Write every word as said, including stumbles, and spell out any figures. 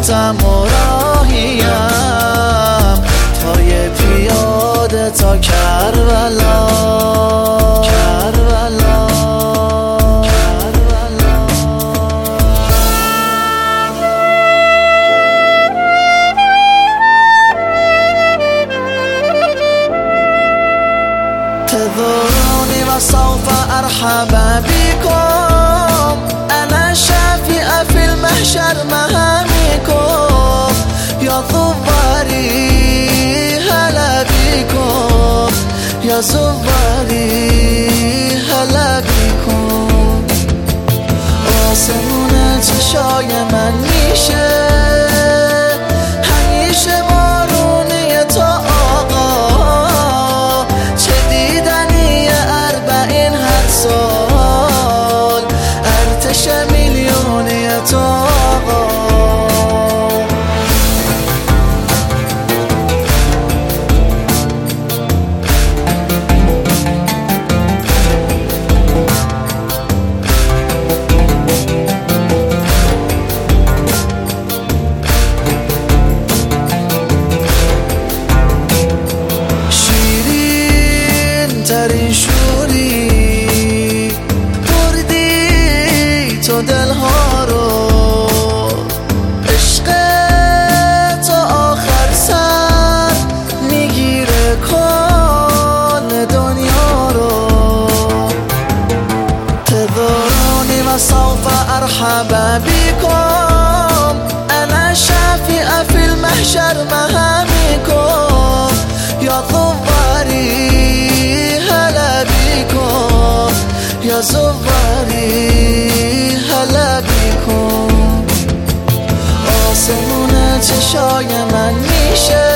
خودم و راهیم، پای پیاده تا کربلا کربلا کربلا. تذروني وسوف أرحب بكم، أنا شافئ في المحشر مهامكم، يا ثواري هلا بكم، يا زواري هلا بكم. آسمون چشای من میشه همیشه بارونی تا آقا، چه دیدنی اربعین هر سال، ارتش میلیونی تا آقا. ترین شوری بردی تو دلها رو، عشق تا آخر سر میگیره کل دنیا رو. تذروني وسوف أرحب بكم، أنا شافئ في المحشر مهامكم، يا ثواري هلا بكم، يا زواري هلا بكم. آسمون چشای من میشه